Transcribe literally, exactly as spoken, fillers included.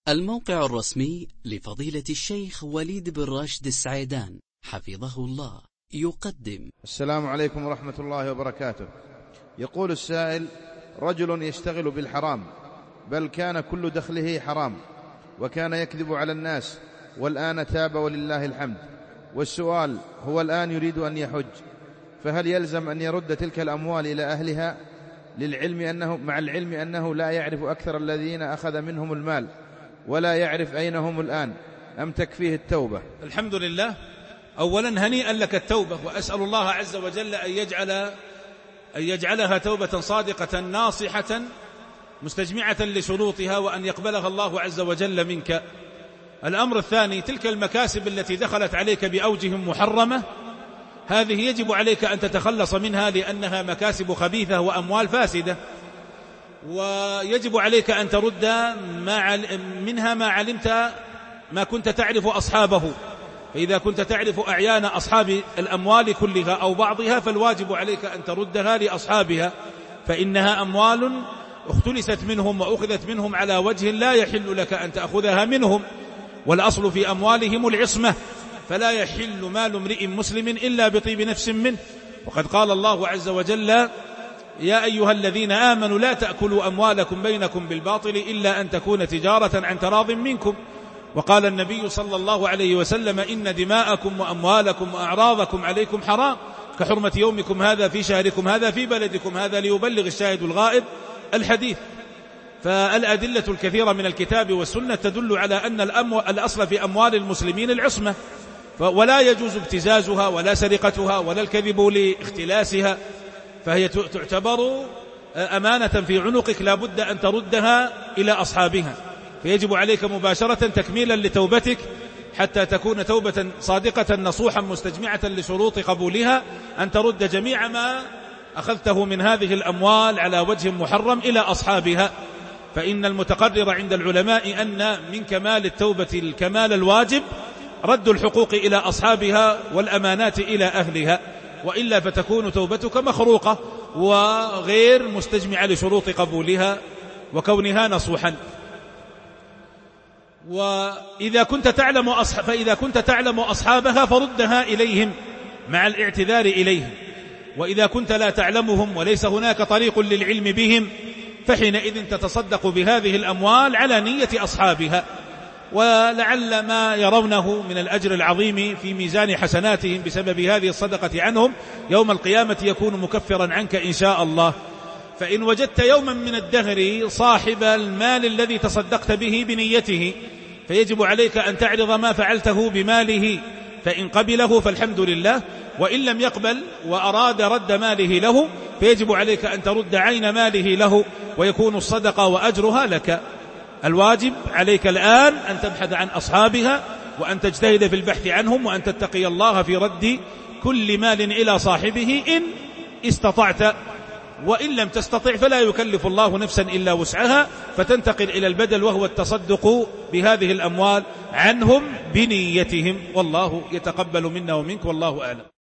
الموقع الرسمي لفضيلة الشيخ وليد بن راشد السعيدان حفظه الله يقدم. السلام عليكم ورحمة الله وبركاته. يقول السائل: رجل يشتغل بالحرام، بل كان كل دخله حرام، وكان يكذب على الناس، والآن تاب ولله الحمد. والسؤال: هو الآن يريد أن يحج، فهل يلزم أن يرد تلك الأموال إلى أهلها للعلم أنه مع العلم أنه لا يعرف أكثر الذين أخذ منهم المال، ولا يعرف أين هم الآن، أم تكفيه التوبة؟ الحمد لله. أولا هنيئا لك التوبة، وأسأل الله عز وجل أن يجعل أن يجعلها توبة صادقة ناصحة مستجمعة لشروطها، وأن يقبلها الله عز وجل منك. الأمر الثاني: تلك المكاسب التي دخلت عليك بأوجه محرمة، هذه يجب عليك أن تتخلص منها، لأنها مكاسب خبيثة وأموال فاسدة، ويجب عليك أن ترد ما منها ما علمت ما كنت تعرف أصحابه. فإذا كنت تعرف أعيان أصحاب الأموال كلها أو بعضها، فالواجب عليك أن تردها لأصحابها، فإنها أموال اختلست منهم وأخذت منهم على وجه لا يحل لك أن تأخذها منهم، والأصل في أموالهم العصمة، فلا يحل مال امرئ مسلم إلا بطيب نفس منه. وقد قال الله عز وجل: يا أيها الذين آمنوا لا تأكلوا أموالكم بينكم بالباطل إلا أن تكون تجارة عن تراض منكم. وقال النبي صلى الله عليه وسلم: إن دماءكم وأموالكم وأعراضكم عليكم حرام كحرمة يومكم هذا في شهركم هذا في بلدكم هذا، ليبلغ الشاهد الغائب الحديث. فالأدلة الكثيرة من الكتاب والسنة تدل على أن الأصل في أموال المسلمين العصمة، ولا يجوز ابتزازها ولا سرقتها ولا الكذب لاختلاسها، فهي تعتبر أمانة في عنقك لا بد أن تردها إلى أصحابها. فيجب عليك مباشرة تكميلا لتوبتك حتى تكون توبة صادقة نصوحا مستجمعة لشروط قبولها، أن ترد جميع ما أخذته من هذه الأموال على وجه محرم إلى أصحابها. فإن المتقرر عند العلماء أن من كمال التوبة الكمال الواجب رد الحقوق إلى أصحابها والأمانات إلى أهلها، وإلا فتكون توبتك مخروقة وغير مستجمعة لشروط قبولها وكونها نصوحا. وإذا كنت تعلم أصحاب فإذا كنت تعلم أصحابها فردها إليهم مع الاعتذار إليهم، وإذا كنت لا تعلمهم وليس هناك طريق للعلم بهم، فحينئذ تتصدق بهذه الأموال على نية أصحابها، ولعل ما يرونه من الأجر العظيم في ميزان حسناتهم بسبب هذه الصدقة عنهم يوم القيامة يكون مكفرا عنك إن شاء الله. فإن وجدت يوما من الدهر صاحب المال الذي تصدقت به بنيته، فيجب عليك أن تعرض ما فعلته بماله، فإن قبله فالحمد لله، وإن لم يقبل وأراد رد ماله له فيجب عليك أن ترد عين ماله له، ويكون الصدقة وأجرها لك. الواجب عليك الآن أن تبحث عن أصحابها، وأن تجتهد في البحث عنهم، وأن تتقي الله في رد كل مال إلى صاحبه إن استطعت، وإن لم تستطع فلا يكلف الله نفسا إلا وسعها، فتنتقل إلى البدل وهو التصدق بهذه الأموال عنهم بنيتهم، والله يتقبل منا ومنك، والله أعلم.